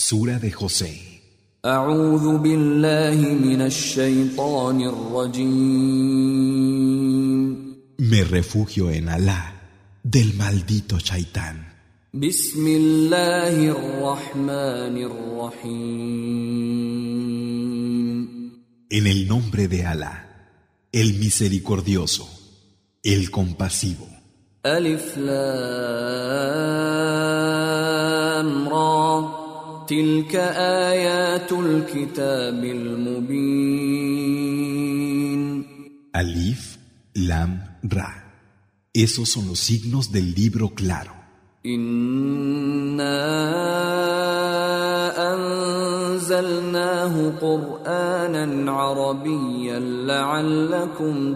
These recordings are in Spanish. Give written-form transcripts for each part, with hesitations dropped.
Sura de José. أعوذ بالله من الشيطان الرجيم. Me refugio en Alá del maldito Shaitán. بسم الله الرحمن الرحيم. En el nombre de Alá, el misericordioso, el compasivo. ألف لام را تلك آيات الكتاب المبين. Alif, Lam, Ra. Esos son los signos del libro claro. إنا أنزلناه قرآنا عربيا لعلكم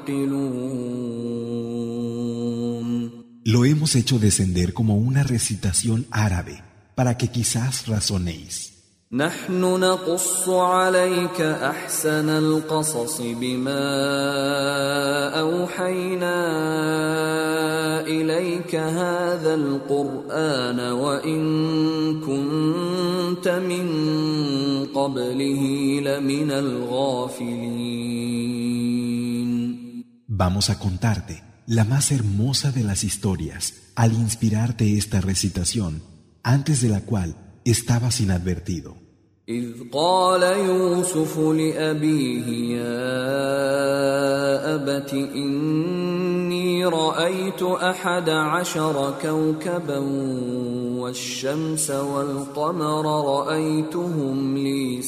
تعقلون. Lo hemos hecho descender como una recitación árabe, para que quizás razonéis. نحن نقص عليك أحسن القصص بما أوحينا إليك هذا القرآن وإن كنت من قبله لمن الغافلين. Vamos a contarte la más hermosa de las historias al inspirarte esta recitación, antes de la cual estabas inadvertido. إذ قال يوسف لأبيه يا أبت إني رأيت 11 كوكبا والشمس والقمر رأيتهم لي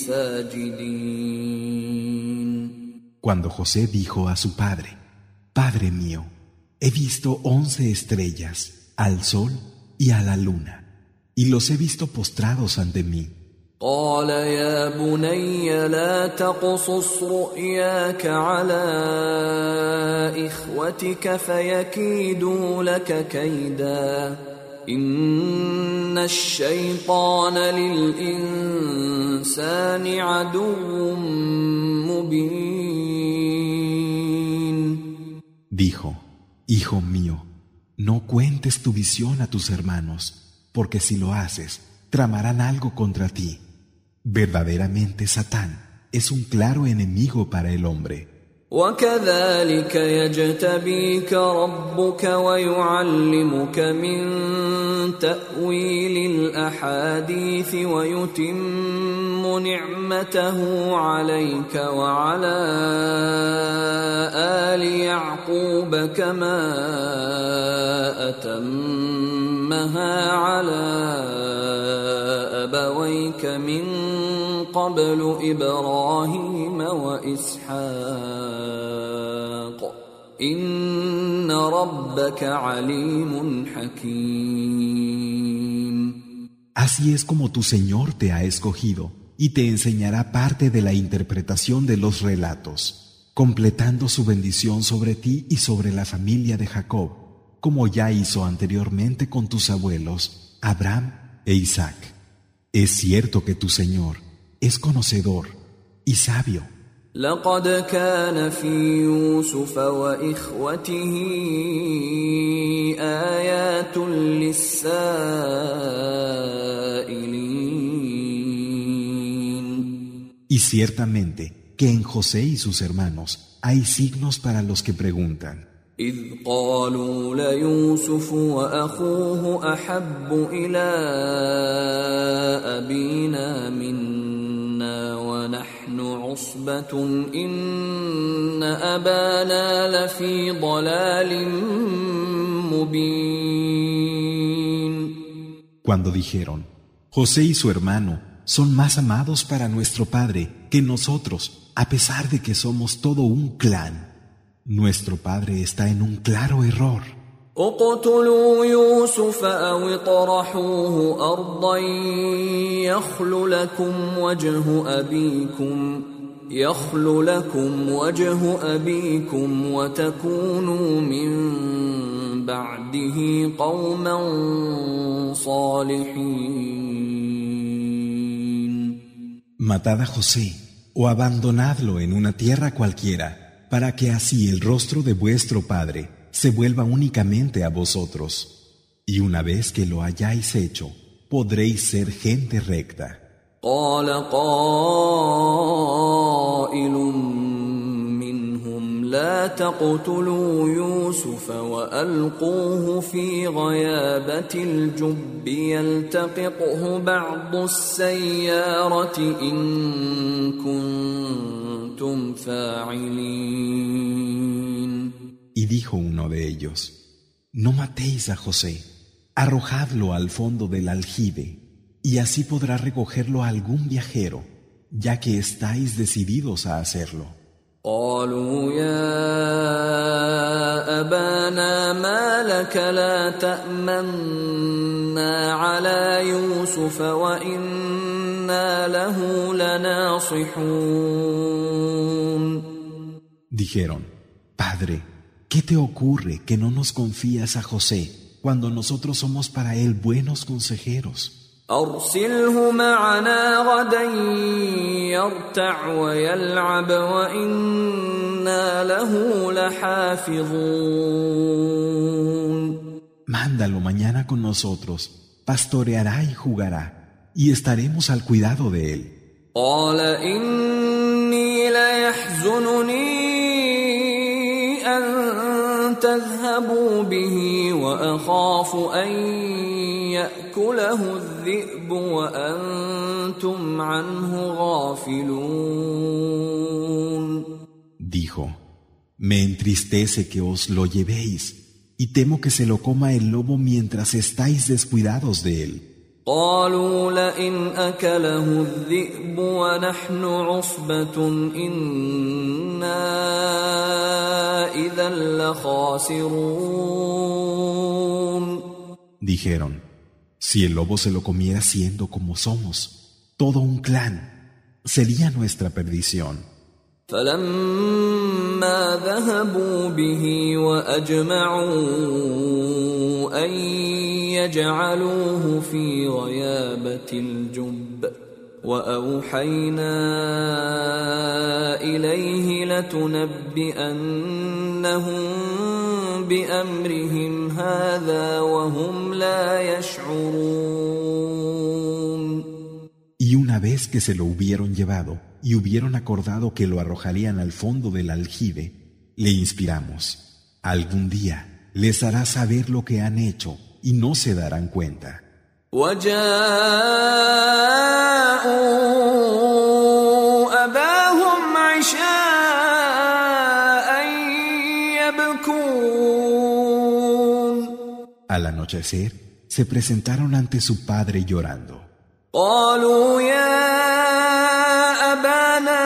ساجدين. Cuando José dijo a su padre: Padre mío, he visto 11 estrellas, al sol y a la luna, y los he visto postrados ante mí. قال يا بني لا تقصص رؤياك على إخوتك فيكيدوا لك كيدا إن الشيطان للإنسان عدو مبين. Dijo: Hijo mío, no cuentes tu visión a tus hermanos, porque si lo haces, tramarán algo contra ti. Verdaderamente Satán es un claro enemigo para el hombre. وكذلك يجتبيك ربك ويعلمك من تأويل الأحاديث ويتم نعمته عليك وعلى آل يعقوب كما أتمها على أبويك من قبل إبراهيم وإسحاق إن ربك عليم حكيم. Así es como tu Señor te ha escogido y te enseñará parte de la interpretación de los relatos, completando su bendición sobre ti y sobre la familia de Jacob, como ya hizo anteriormente con tus abuelos, Abraham e Isaac. Es cierto que tu Señor es conocedor y sabio. لقد كان في يوسف وإخوته آيات للسائلين. Y ciertamente que en José y sus hermanos hay signos para los que preguntan. إذ قالوا ليوسف وأخوه أحب إلى أبينا منا ونحن عصبة إن أبانا لفي ضلال مبين. Cuando dijeron: José y su hermano son más amados para nuestro padre que nosotros, a pesar de que somos todo un clan. Nuestro padre está en un claro error. اقتلوا يوسف أو اطرحوه أرضا يخل لكم وجه أبيكم وتكونوا من بعده قوما صالحين. Matad a José o abandonadlo en una tierra cualquiera, para que así el rostro de vuestro padre se vuelva únicamente a vosotros. Y una vez que lo hayáis hecho, podréis ser gente recta. قال قائل منهم لا تقتلوا يوسف وألقوه في غيابة الجب يلتقطه بعض السيارة إن كنتم فاعلين. Y dijo uno de ellos: No matéis a José, arrojadlo al fondo del aljibe, y así podrá recogerlo algún viajero, ya que estáis decididos a hacerlo. قالوا يا أبانا ما لك لا تأمنا على يوسف وإنا له لناصحون. Dijeron: Padre, ¿qué te ocurre que no nos confías a José cuando nosotros somos para él buenos consejeros? أرسله معنا غدا يرتع ويلعب وإنا له لحافظون. Mándalo mañana con nosotros, pastoreará y jugará, y estaremos al cuidado de él. قال إني ليحزنني أن تذهبوا به وأخاف أن يأكله الذئب وأنتم عنه غافلون. Dijo: Me entristece que os lo llevéis, y temo que se lo coma el lobo mientras estáis descuidados de él. قالوا لئن أكله الذئب ونحن عصبة إنا إذا لخاسرون. Dijeron: Si el lobo se lo comiera siendo como somos, todo un clan, sería nuestra perdición. فلما ذهبوا به وأجمعوا أن يجعلوه في غيابة الجب وأوحينا إليه لتنبئنهم بأمرهم هذا وهم لا يشعرون. Y una vez que se lo hubieron llevado y hubieron acordado que lo arrojarían al fondo del aljibe, le inspiramos: algún día les hará saber lo que han hecho y no se darán cuenta. وجاءوا أباهم عشاء يبكون. Al anochecer, se presentaron ante su padre llorando. قالوا يا أبانا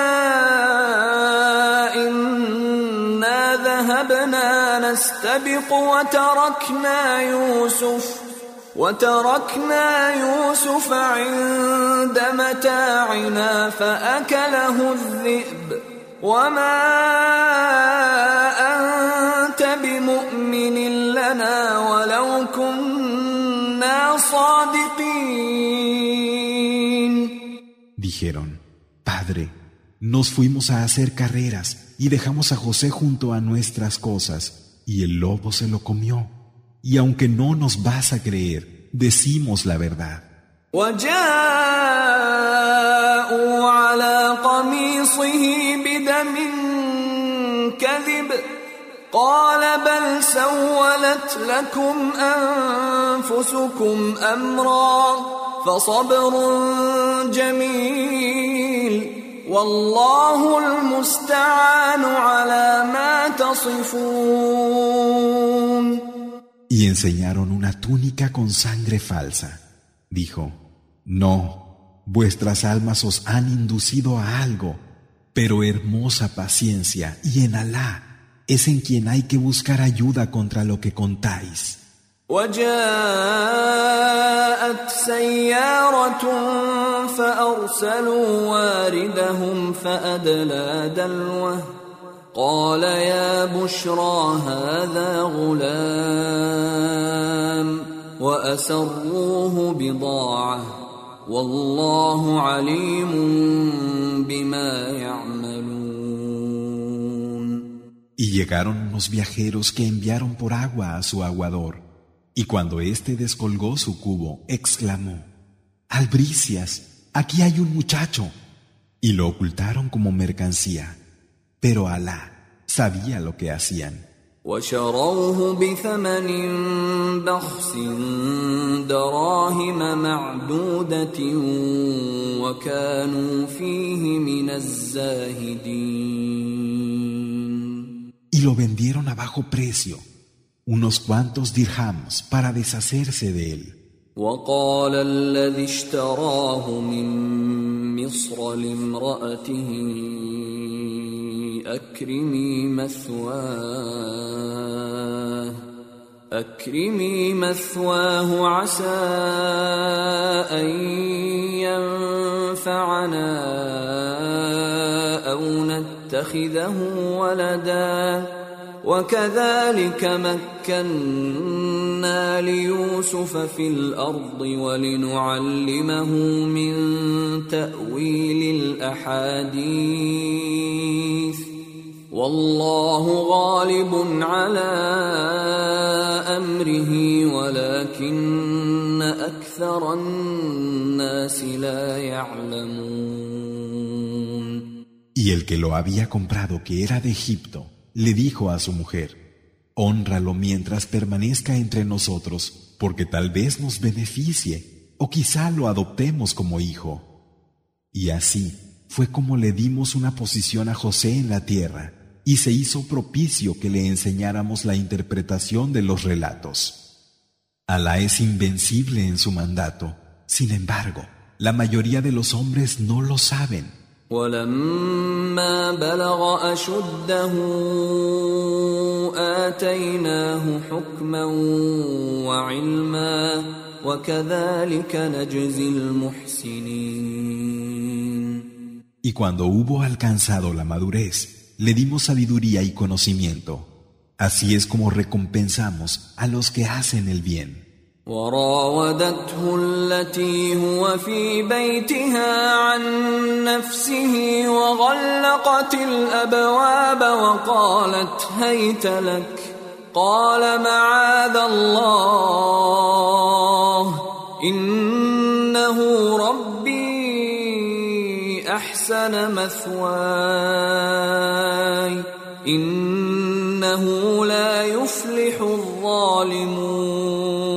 إنا ذهبنا نستبق وتركنا يوسف عند متاعنا فأكله الذئب وما أنت بمؤمن لنا ولو كنا صادقين. Dijeron: Padre, nos fuimos a hacer carreras y dejamos a José junto a nuestras cosas, y el lobo se lo comió. Y aunque no nos vas a creer, decimos la verdad. وجاءوا على قميصه بدم كذب قال بل سولت لكم أنفسكم أمرا فصبر جميل والله المستعان على ما تصفون. Y enseñaron una túnica con sangre falsa. Dijo: No, vuestras almas os han inducido a algo, pero hermosa paciencia, y en Alá es en quien hay que buscar ayuda contra lo que contáis. وجاءت سيارة فأرسلوا واردهم فأدلى دلوه قال يا بشرى هذا غلام وأسروه بضاعة والله عليم بما يعملون. Y llegaron unos viajeros que enviaron por agua a su aguador, y cuando éste descolgó su cubo, exclamó: Albricias, aquí hay un muchacho. Y lo ocultaron como mercancía. Pero Alá sabía lo que hacían. وشروه بثمن بخس دراهم معدودة وكانوا فيه من الزاهدين. Y lo vendieron a bajo precio, unos cuantos dirhams para deshacerse de él. وقال الذي اشتراه من مصر لامرأته أكرمي مثواه عسى أن ينفعنا أو نتخذه ولدا وكذلك مكنا ليوسف في الأرض ولنعلمه من تأويل الأحاديث والله غالب على أمره ولكن أكثر الناس لا يعلمون. Y el que lo había comprado, que era de Egipto, le dijo a su mujer: Hónralo mientras permanezca entre nosotros, porque tal vez nos beneficie, o quizá lo adoptemos como hijo. Y así fue como le dimos una posición a José en la tierra, y se hizo propicio que le enseñáramos la interpretación de los relatos. Alá es invencible en su mandato. Sin embargo, la mayoría de los hombres no lo saben. ولما بلغ أشده آتيناه حكما وعلما وكذلك نجزي المحسنين. Y cuando hubo alcanzado la madurez, le dimos sabiduría y conocimiento. Así es como recompensamos a los que hacen el bien. وراودته التي هو في بيتها عن نفسه وغلقت الأبواب وقالت هيت لك قال معاذ الله إنه ربي أحسن مثواي إنه لا يفلح الظالمون.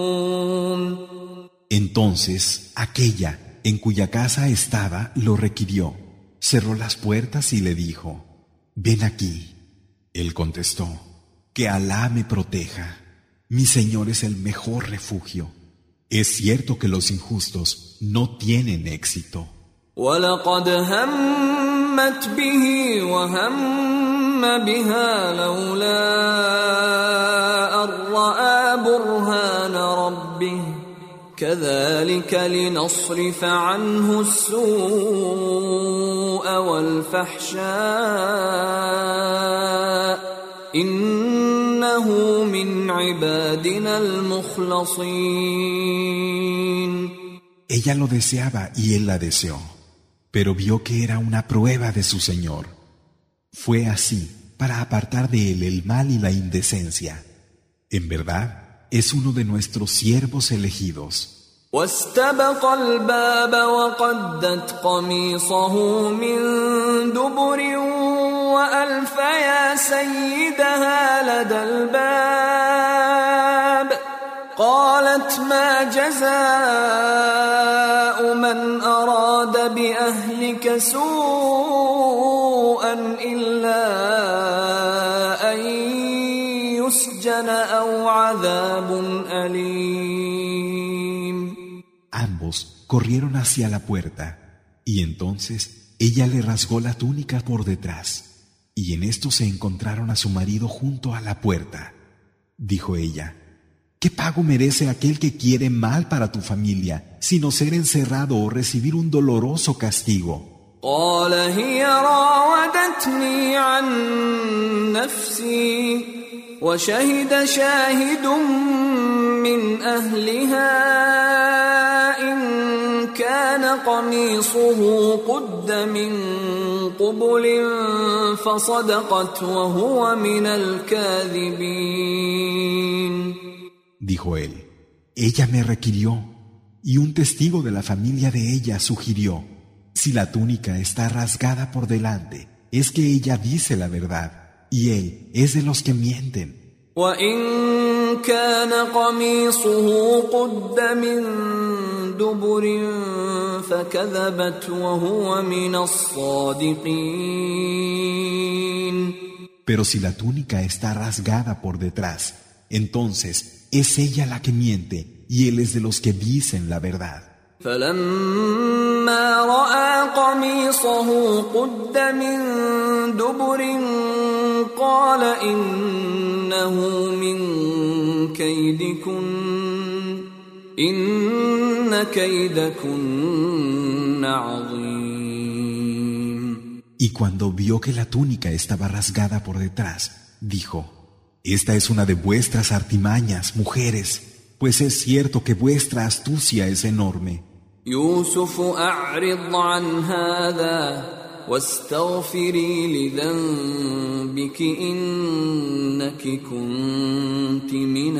Entonces, aquella en cuya casa estaba lo requirió, cerró las puertas y le dijo: Ven aquí. Él contestó: Que Alá me proteja. Mi Señor es el mejor refugio. Es cierto que los injustos no tienen éxito. وَلَقَدْ هَمَّتْ بِهِ وَهَمَّ بِهَا لَوْلَا أَن رَّأَىٰ بُرْهَانَ رَبِّهِ كَذَلِكَ لِنَصْرِفَ عَنْهُ السُّوءَ وَالْفَحْشَاءَ إِنَّهُ مِنْ عِبَادِنَا الْمُخْلَصِينَ. Ella lo deseaba y él la deseó, pero vio que era una prueba de su Señor. Fue así para apartar de él el mal y la indecencia. En verdad, es uno de nuestros siervos elegidos. واستبق الباب وقدت قميصه من دبر وألف يا سيدها لدى الباب قالت ما جزاء من أراد بأهلك سوءا إلا أن يسجن أو عذاب أليم. Ambos corrieron hacia la puerta, y entonces ella le rasgó la túnica por detrás, y en esto se encontraron a su marido junto a la puerta. Dijo ella: ¿Qué pago merece aquel que quiere mal para tu familia, sino ser encerrado o recibir un doloroso castigo? قال هي راودتني عن نفسي وشهد شاهد من أهلها إن كان قميصه قد من قبل فصدقت وهو من الكاذبين. Dijo él: Ella me requirió, Y un testigo de la familia de ella sugirió: si la túnica está rasgada por delante, es que ella dice la verdad, y él es de los que mienten. وَإِن كَانَ قَمِيصُهُ قُدَّ مِن دُبُرٍ فَكَذَبَتْ وَهُوَ مِنَ الصَّادِقِينَ. Pero si la túnica está rasgada por detrás, entonces es ella la que miente y él es de los que dicen la verdad. فَلَمَّا رَأَىٰ قَمِيصَهُ قُدَّ مِن دُبُرٍ قَالَ إِنَّهُ مِن كَيْدِكُنَّ إِنَّ كَيْدَكُنَّ عَظِيمٌ. Y cuando vio que la túnica estaba rasgada por detrás, dijo: esta es una de vuestras artimañas, mujeres, pues es cierto que vuestra astucia es enorme. يوسف أعرض عن هذا واستغفري لذنبك إنك كنت من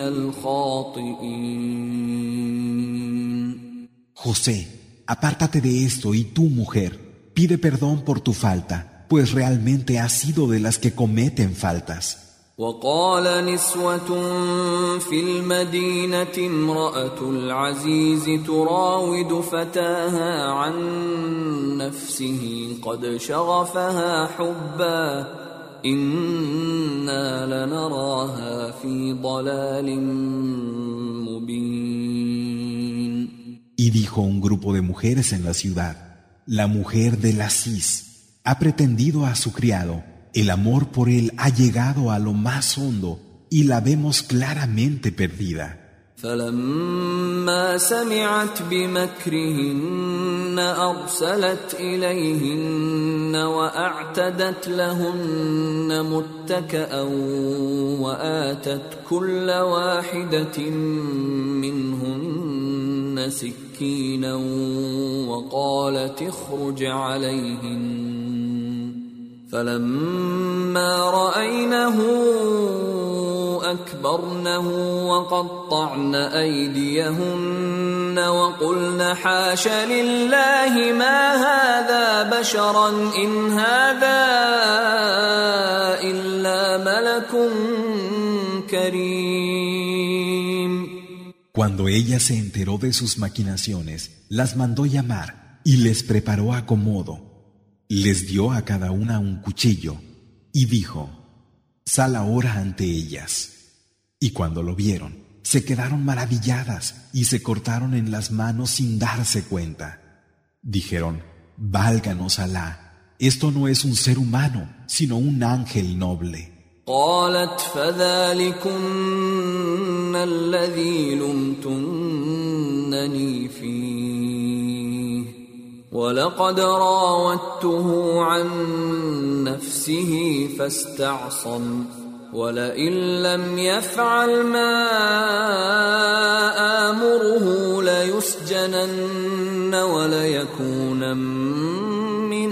الخاطئين. José, apártate de esto y tú, mujer, pide perdón por tu falta, pues realmente has sido de las que cometen faltas. وقال نسوة في المدينة امرأة العزيز تراود فتاها عن نفسه قد شغفها حبا إنا لنراها في ضلال مبين. Y dijo un grupo de mujeres en la ciudad: la mujer del Aziz ha pretendido a su criado. El amor por él ha llegado a lo más hondo y la vemos claramente perdida. فلما سمعت بمكرهن أرسلت إليهن وأعتدت لهن متكأ وآتت كل واحدة منهن سكينا وقالت اخرج عليهن فلما رأينه أكبرنه وقطعن أيديهن وقلن حاش لله ما هذا بشرا إن هذا إلا ملك كريم. Cuando ella se enteró de sus maquinaciones, las mandó llamar y les preparó acomodo. Les dio a cada una un cuchillo y dijo: sal ahora ante ellas. Y cuando lo vieron, se quedaron maravilladas y se cortaron en las manos sin darse cuenta. Dijeron: válganos Alá, esto no es un ser humano, sino un ángel noble. قالت فذلكن الذي لمتنني فيه ولقد راودته عن نفسه فاستعصم ولئن لم يفعل ما آمره ليسجنن وليكونن من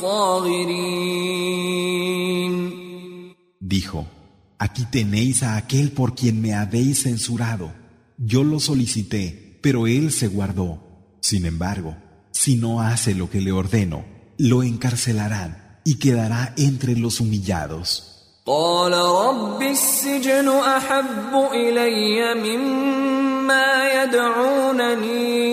الصاغرين. Dijo: aquí tenéis a aquel por quien me habéis censurado. Yo lo solicité, pero él se guardó. Sin embargo, si no hace lo que le ordeno, lo encarcelarán y quedará entre los humillados. قال رب السجن أحب إلي مما يدعونني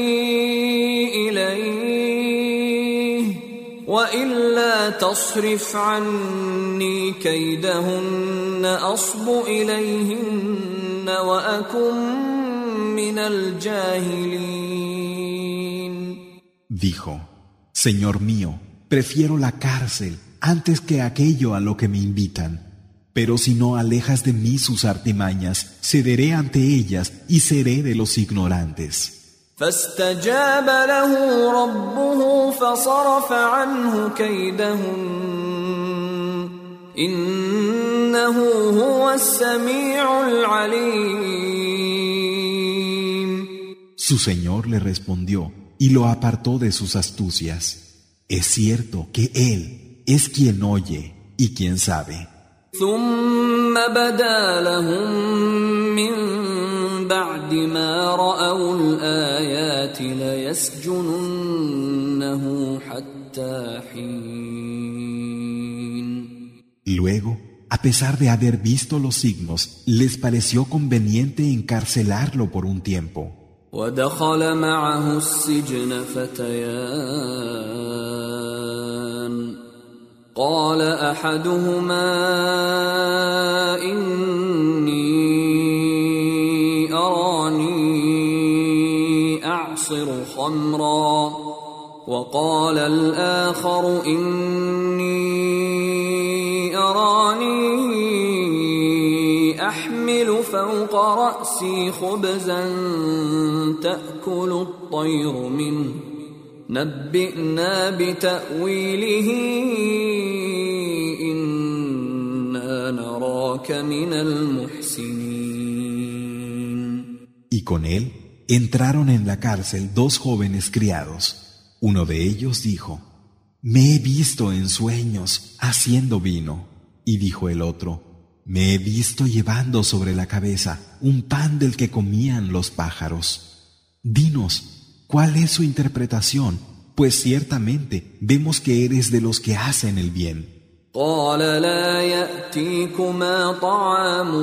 إليه وإلا تصرف عني كيدهن أصب إليهن وأكن من الجاهلين. Dijo: Señor mío, prefiero la cárcel antes que aquello a lo que me invitan. Pero si no alejas de mí sus artimañas, cederé ante ellas y seré de los ignorantes. فاستجاب له ربه فصرف عنه كيدهن إنه هو السميع العليم. Su Señor le respondió y lo apartó de sus astucias. Es cierto que Él es quien oye y quien sabe. ثم بدا لهم من بعد ما رأوا الآيات ليسجننه حتى حين. Luego, a pesar de haber visto los signos, les pareció conveniente encarcelarlo por un tiempo. ودخل معه السجن فتيان قال أحدهما إني أراني أعصر خمرا وقال الآخر إني أراني أحمل فوق رأسي خبزا تأكل الطير منه نبئنا بتأويله إنا نراك من المحسنين. Y con él entraron en la cárcel dos jóvenes criados. Uno de ellos dijo: Me he visto en sueños haciendo vino. Y dijo el otro: Me he visto llevando sobre la cabeza un pan del que comían los pájaros. Dinos, ¿cuál es su interpretación? Pues ciertamente vemos que eres de los que hacen el bien. قال لا يأتيكما طعام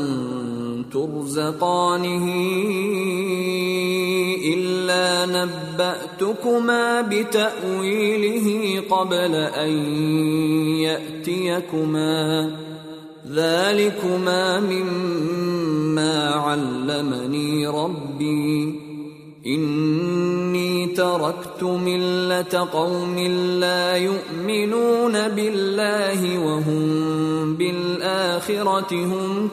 ترزقانه إلا نبأتكما بتأويله قبل أن يأتيكما ذلكما مما علمني ربي إني تركت ملة قوم لا يؤمنون بالله وهم بالآخرة هم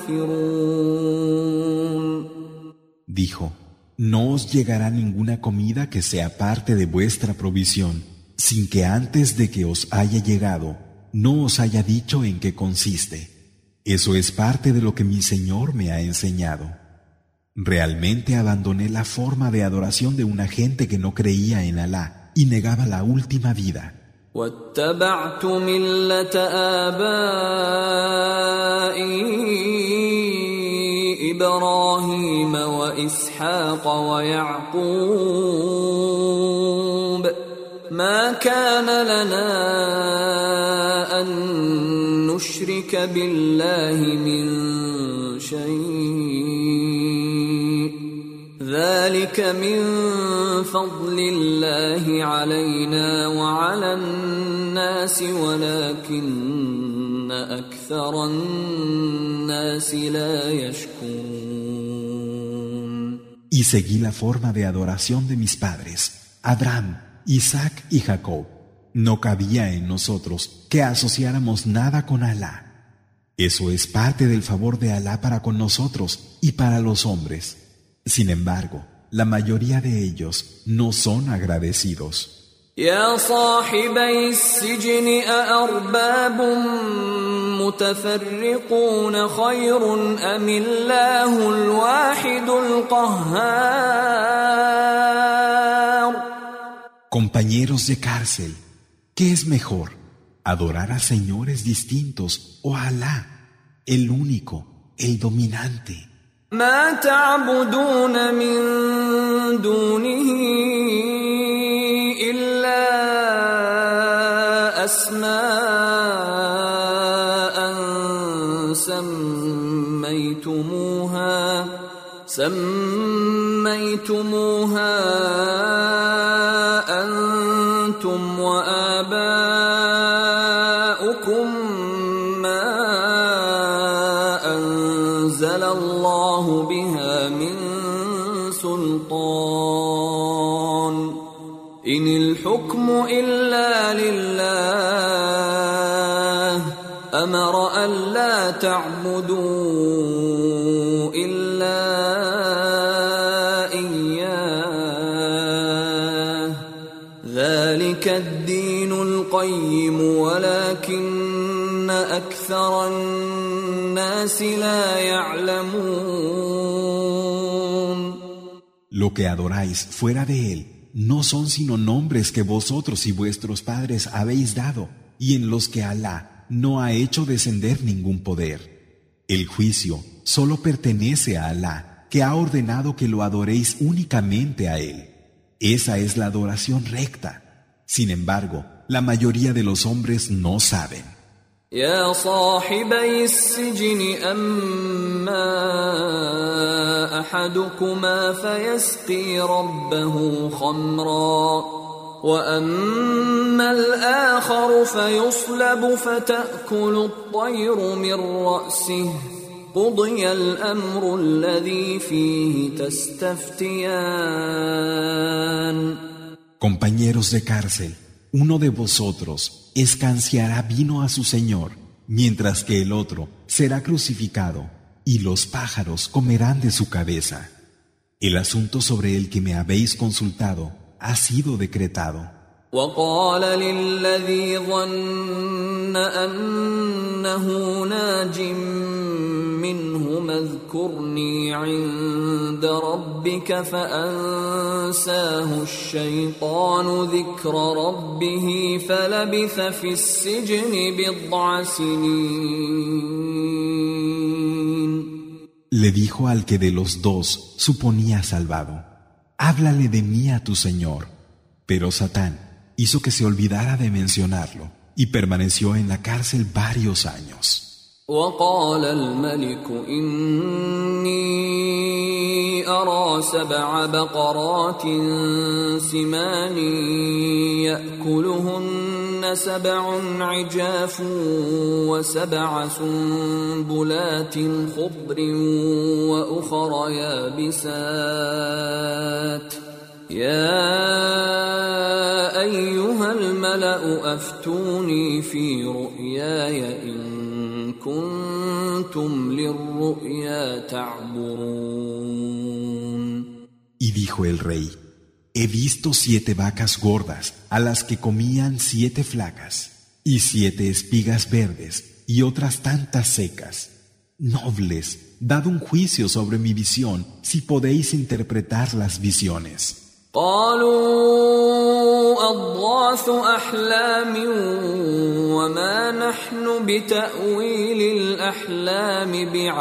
كافرون. Dijo: No os llegará ninguna comida que sea parte de vuestra provisión, sin que antes de que os haya llegado, no os haya dicho en qué consiste. Eso es parte de lo que mi Señor me ha enseñado. Realmente abandoné la forma de adoración de una gente que no creía en Alá y negaba la última vida. واتبعت ملة آبائي إبراهيم وإسحاق ويعقوب ما كان لنا أن نشرك بالله من شيء ذلك من فضل الله علينا وعلى الناس ولكن أكثر الناس لا يشكرون. Y seguí la forma de adoración de mis padres, Abraham, Isaac y Jacob. No cabía en nosotros que asociáramos nada con Alá. Eso es parte del favor de Alá para con nosotros y para los hombres. Sin embargo, la mayoría de ellos no son agradecidos. يا صاحبي السجن أأرباب متفرقون خير أم الله الواحد القهار. Compañeros de cárcel, ¿qué es mejor? ¿Adorar a señores distintos o a Alá, el único, el dominante? ما تعبدون من دونه إلا أسماء سميتموها أنتم وآباؤكم ما أنزل الله بها من سلطان إن الحكم إلا لله أمر ألا تعبدوا إلا إياه ذلك الدين القيم ولكن أكثر الناس لا يعلمون. Lo que adoráis fuera de él no son sino nombres que vosotros y vuestros padres habéis dado y en los que Alá no ha hecho descender ningún poder. El juicio solo pertenece a Alá que ha ordenado que lo adoréis únicamente a Él. Esa es la adoración recta. Sin embargo, la mayoría de los hombres no saben. يا صاحبي السجن أما أحدكما فيسقي ربه خمرا وأما الآخر فيصلب فتأكل الطير من رأسه قضي الأمر الذي فيه تستفتيان. Compañeros de cárcel, uno de vosotros escanciará vino a su señor, mientras que el otro será crucificado, y los pájaros comerán de su cabeza. El asunto sobre el que me habéis consultado ha sido decretado. وقال للذي ظن أنه ناج منهما اذكرني عند ربك فأنساه الشيطان ذكر ربه فلبث في السجن بضع سنين. Le dijo al que de los dos suponía salvado: háblale de mí a tu Señor. Pero Satán hizo que se olvidara de mencionarlo y permaneció en la cárcel varios años. وقال الملك إني أرى 7 بقرات سمان يأكلهن 7 عجاف و7 سنبلات خضر وأخر يابسات يا أيها الملأ أفتوني في رؤياي إن كنتم للرؤيا تعبرون. Y dijo el rey: he visto 7 vacas gordas a las que comían 7 flacas, y 7 espigas verdes y otras tantas secas. Nobles, dad un juicio sobre mi visión si podéis interpretar las visiones. قالوا أضغاث أحلام وما نحن بتأويل الأحلام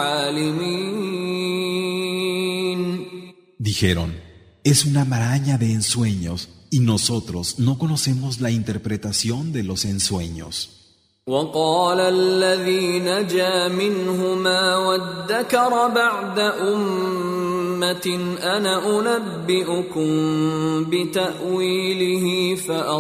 بعالمين. Dijeron: es una maraña de ensueños y nosotros no conocemos la interpretación de los ensueños. وقال الذي نجا منهما وادكر بعد أنا أنبئكم بتأويله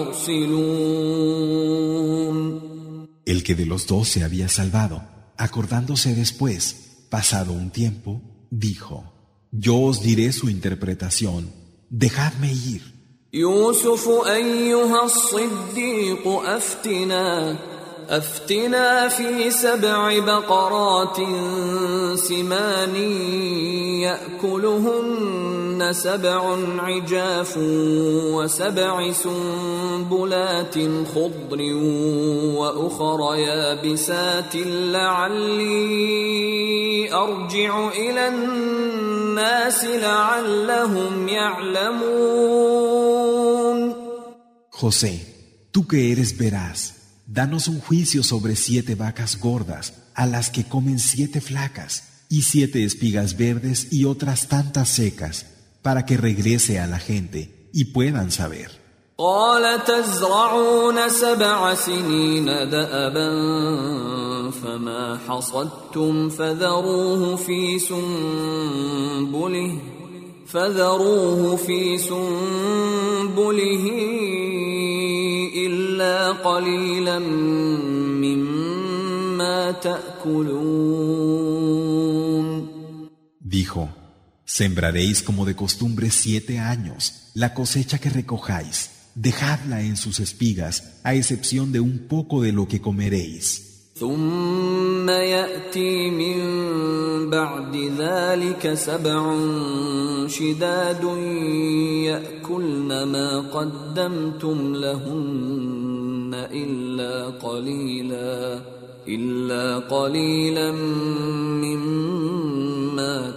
فأرسلون. El que de los dos se había salvado, acordándose después, pasado un tiempo, dijo: yo os diré su interpretación, dejadme ir. يوسف أيها الصديق أفتنا في 7 بقرات سمان يأكلهن 7 عجاف و7 سنبلات خضر وأخر يابسات لعلي أرجع إلى الناس لعلهم يعلمون. José, tú que eres veraz, danos un juicio sobre 7 vacas gordas a las que comen 7 flacas y 7 espigas verdes y otras tantas secas, para que regrese a la gente y puedan saber. قال تزرعون 7 سنين دأبا فما حصدتم فذروه في سنبله إلا قليلا مما تأكلون. Dijo: sembraréis como de costumbre 7 años, la cosecha que recojáis, dejadla en sus espigas, a excepción de un poco de lo que comeréis. ثم يأتي من بعد ذلك 7 شداد يأكلن ما قدمتم لهن إلا قليلا مما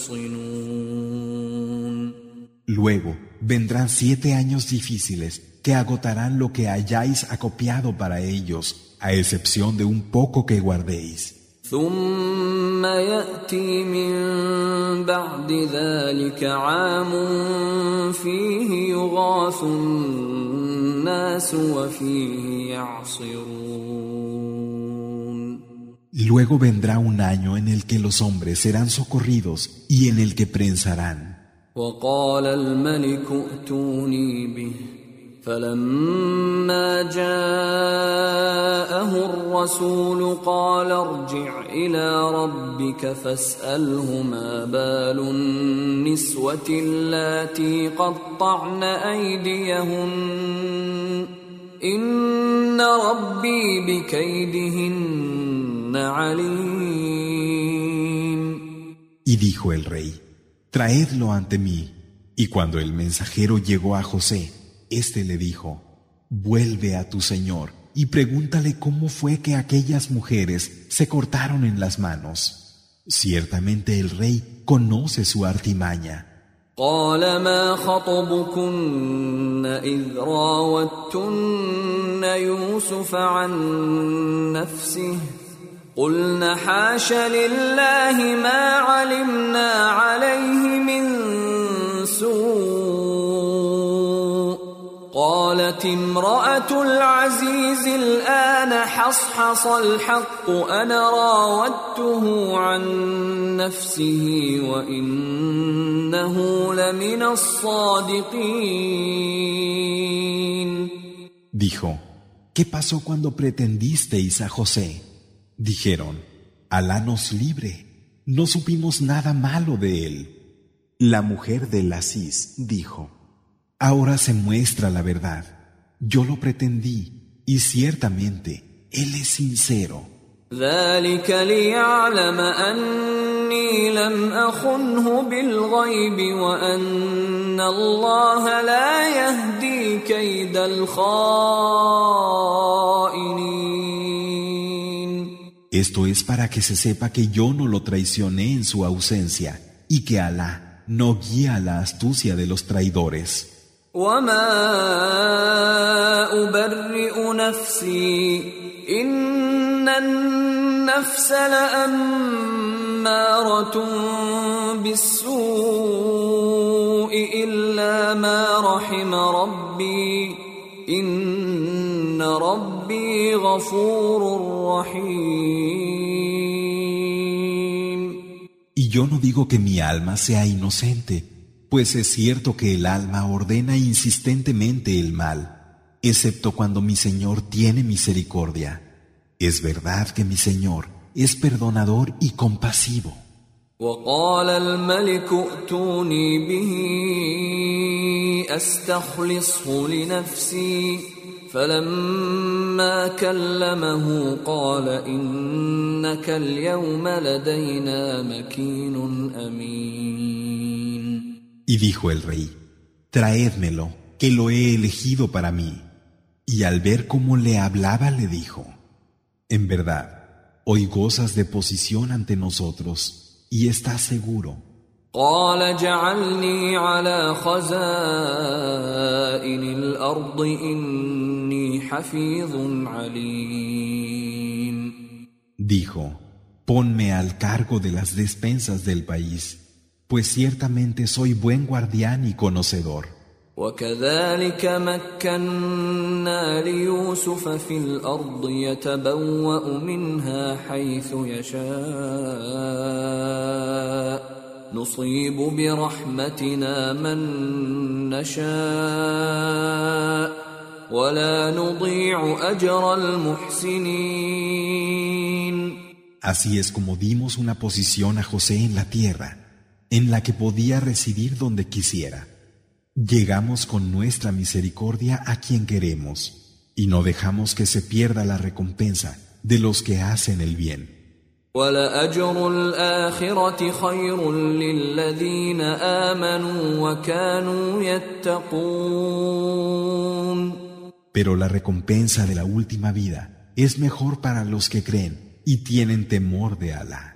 تحصنون. Luego vendrán 7 años difíciles que agotarán lo que hayáis acopiado para ellos, a excepción de un poco que guardéis. ثم يأتي من بعد ذلك عام فيه يغاث الناس وفيه يعصرون. Luego vendrá un año en el que los hombres serán socorridos y en el que prensarán. وقال الملك ائتوني به فلما جاءه الرسول قال ارجع إلى ربك فاسأله ما بال النسوة اللاتي قطعن أيديهن إن ربي بكيدهن عليم. Y dijo el rey: Traedlo ante mí. Y cuando el mensajero llegó a José, éste le dijo: Vuelve a tu señor y pregúntale cómo fue que aquellas mujeres se cortaron en las manos. Ciertamente el rey conoce su artimaña. قال ما خطبكن إذ راوتن يوسف عن نفسه قلنا حاش لله ما علمنا عليه من سوء قالت امرأة العزيز الآن حصحص الحق أنا راودته عن نفسه وإنه لمن الصادقين. Dijo: ¿Qué pasó cuando pretendisteis a José? Dijeron: Alá nos libre, no supimos nada malo de él. La mujer del Aziz dijo: Ahora se muestra la verdad. Yo lo pretendí y ciertamente él es sincero. ذلك ليعلم أني لم أخنه بالغيب وأن الله لا يهدي كيد الخائنين. Esto es para que se sepa que yo no lo traicioné en su ausencia y que Alá no guía la astucia de los traidores. وما أبرئ نفسي إن النفس لأمارة بالسوء إلا ما رحم ربي إن ربي غفور رحيم. Y yo no digo que mi alma sea inocente, pues es cierto que el alma ordena insistentemente el mal, excepto cuando mi Señor tiene misericordia. Es verdad que mi Señor es perdonador y compasivo. وقال الملك ائتوني به أستخلصه لنفسي فلما كلمه قال إنك اليوم لدينا مكين أمين. Y dijo el rey: Traédmelo, que lo he elegido para mí. Y al ver cómo le hablaba le dijo: En verdad, hoy gozas de posición ante nosotros y estás seguro. قال اجعلني على خزائن الأرض إني حفيظ عليم. Dijo: Ponme al cargo de las despensas del país, pues ciertamente soy buen guardián y conocedor. وكذلك مكنا ليوسف في الأرض يتبوأ منها حيث يشاء نصيب برحمتنا من نشاء ولا نضيع أجر المحسنين. Así es como dimos una posición a José en la tierra, en la que podía residir donde quisiera. Llegamos con nuestra misericordia a quien queremos y no dejamos que se pierda la recompensa de los que hacen el bien. وَلَأَجْرُ الْآخِرَةِ خَيْرٌ لِلَّذِينَ آمَنُوا وَكَانُوا يَتَّقُونَ. Pero la recompensa de la última vida es mejor para los que creen y tienen temor de Alá.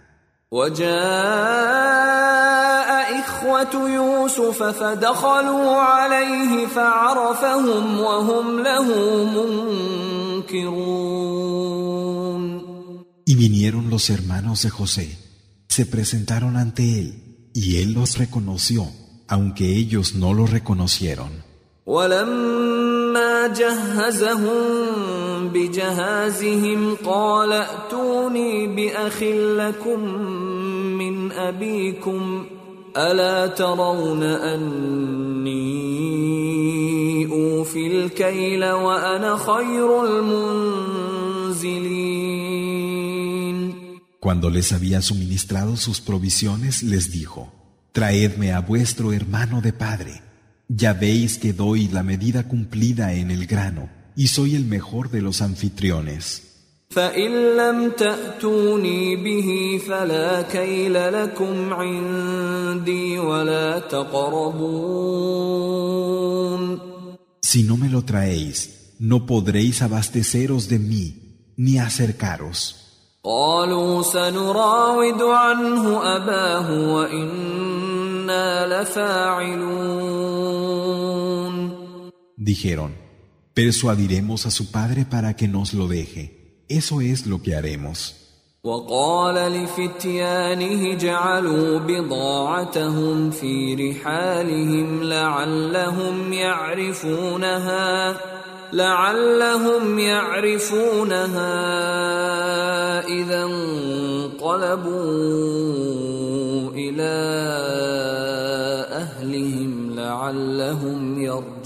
وجاء إخوة يوسف فدخلوا عليه فعرفهم وهم له منكرون. Y vinieron los hermanos de José, se presentaron ante él, y él los reconoció, aunque ellos no lo reconocieron. ولما جهزهم بجهازهم قال ائتوني بأخ لكم من أبيكم ألا ترون أني أوفي الكيل وأنا خير المنزلين. Cuando les había suministrado sus provisiones, les dijo: Traedme a vuestro hermano de padre. Ya veis que doy la medida cumplida en el grano, y soy el mejor de los anfitriones. فإن لم تأتوني به فلا كيل لكم عندي ولا تقربون. Si no me lo traéis, no podréis abasteceros de mí, ni acercaros. قالوا سنراود عنه أباه وإنا لفاعلون. Dijeron: Persuadiremos a su padre para que nos lo deje. Eso es lo que haremos. وقال لفتيانه اجعلوا بضاعتهم في رحالهم لعلهم يعرفونها إذا انقلبوا إلى أهلهم لعلهم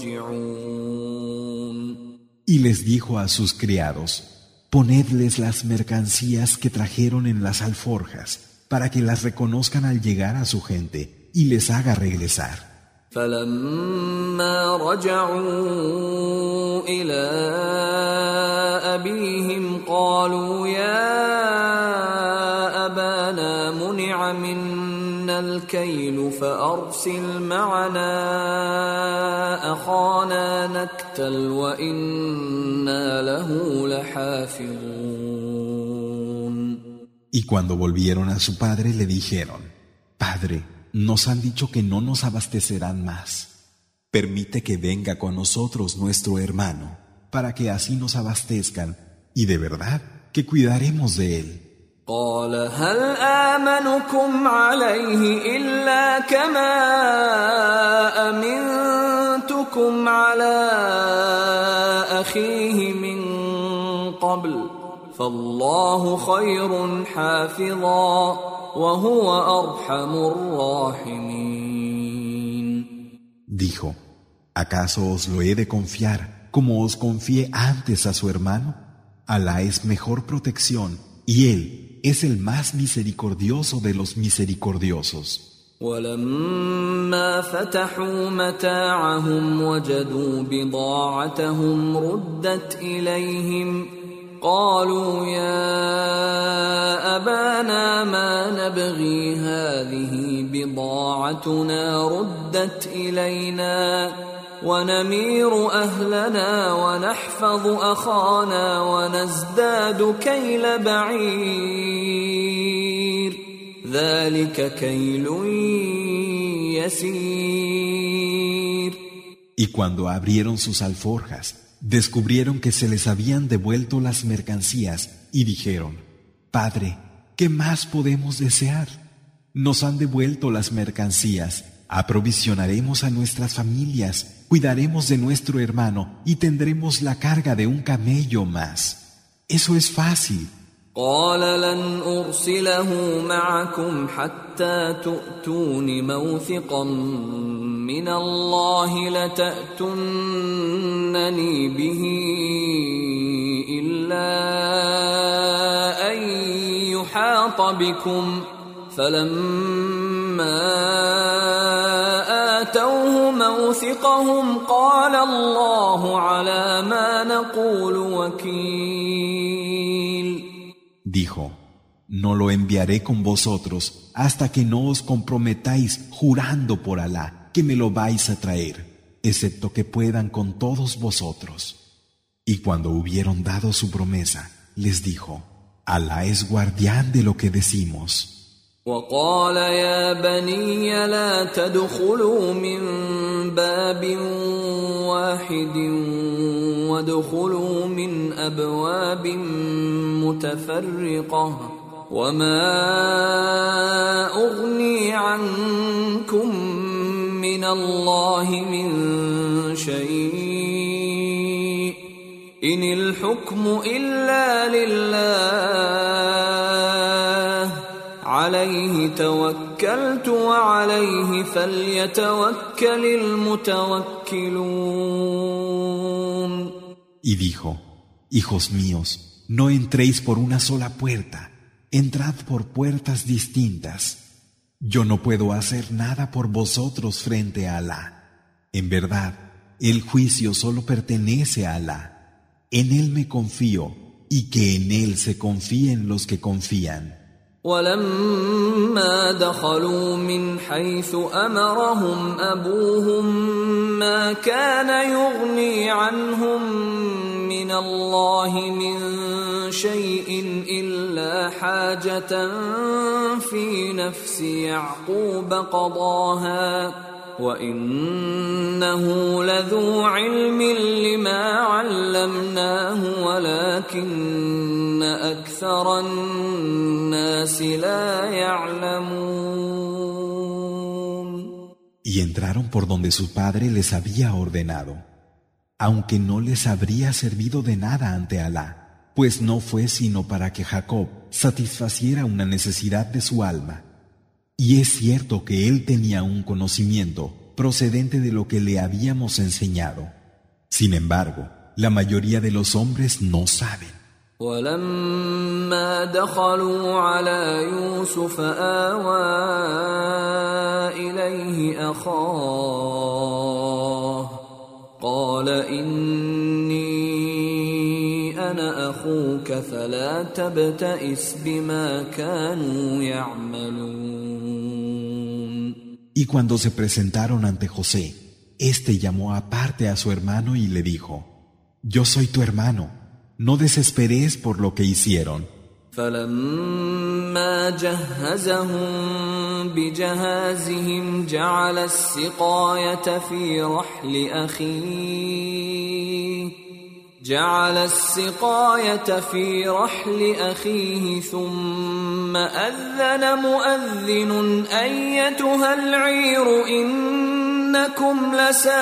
يرجعون. Y les dijo a sus criados: Ponedles las mercancías que trajeron en las alforjas, para que las reconozcan al llegar a su gente y les haga regresar. فلما رجعوا إلى أبيهم قالوا يا أبانا منع منا الكيل فأرسل معنا أخانا نكتل وإنا له لحافظون. Y cuando volvieron a su padre le dijeron: Padre, nos han dicho que no nos abastecerán más. Permite que venga con nosotros nuestro hermano, para que así nos abastezcan, y de verdad que cuidaremos de él. قال هل آمنكم عليه إلا كما أمنتكم على أخيه من قبل فالله خير حافظا وهو أرحم الراحمين. Dijo: ¿Acaso os lo he de confiar como os confié antes a su hermano? Alá es mejor protección y él es el más misericordioso de los misericordiosos. ولما فتحوا متاعهم وجدوا بضاعتهم ردت إليهم قالوا يا أبانا ما نبغي هذه بضاعتنا ردت إلينا ونمير أهلنا ونحفظ أخانا ونزداد كيل بعير ذلك كيل يسير. Y cuando abrieron sus alforjas, descubrieron que se les habían devuelto las mercancías y dijeron: Padre, ¿qué más podemos desear? Nos han devuelto las mercancías, aprovisionaremos a nuestras familias, cuidaremos de nuestro hermano y tendremos la carga de un camello más. Eso es fácil. قال لن أرسله معكم حتى تؤتون موثقا من الله لتأتونني به إلا أن يحاط بكم فلما آتوه موثقهم قال الله على ما نقول وكيل. Dijo: No lo enviaré con vosotros hasta que no os comprometáis jurando por Alá que me lo vais a traer, excepto que puedan con todos vosotros. Y cuando hubieron dado su promesa, les dijo: Alá es guardián de lo que decimos. وقال يا بني لا تدخلوا من باب واحد وادخلوا من أبواب متفرقة وما أغني عنكم من الله من شيء إن الحكم إلا لله عليه توكلت وعليه فليتوكل المتوكلون. Y dijo: Hijos míos, no entréis por una sola puerta, entrad por puertas distintas. Yo no puedo hacer nada por vosotros frente a Alá. En verdad, el juicio solo pertenece a Alá. En Él me confío, y que en Él se confíen los que confían. ولما دخلوا من حيث أمرهم أبوهم ما كان يغني عنهم من الله من شيء إلا حاجة في نفس يعقوب قضاها وإنه لذو علم لما علمناه ولكن أكثر الناس لا يعلمون. Y entraron por donde su padre les había ordenado, aunque no les habría servido de nada ante Alá, pues no fue sino para que Jacob satisfaciera una necesidad de su alma. Y es cierto que él tenía un conocimiento procedente de lo que le habíamos enseñado. Sin embargo, la mayoría de los hombres no saben. ولما دخلوا على يوسف آوى إليه أخاه قال إني أنا أخوك فلا تبتئس بما كانوا يعملون. Y cuando se presentaron ante José, éste llamó aparte a su hermano y le dijo: Yo soy tu hermano, no desesperes por lo que hicieron. فلما جهزهم بجهازهم جعل السقاية في رحل أخيه ثم أذن مؤذن أيتها العير إنكم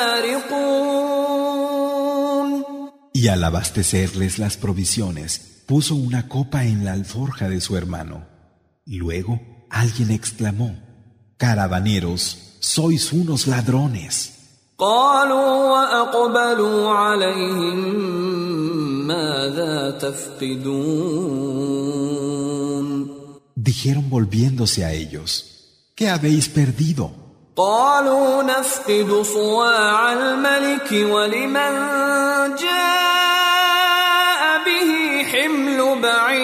لسارقون. Y al abastecerles las provisiones, puso una copa en la alforja de su hermano. Luego alguien exclamó: Caravaneros, sois unos ladrones. قالوا وأقبلوا عليهم ماذا تفقدون. Dijeron volviéndose a ellos: ¿Qué habéis perdido? قالوا نفقد صواع الملك ولمن جاء به حمل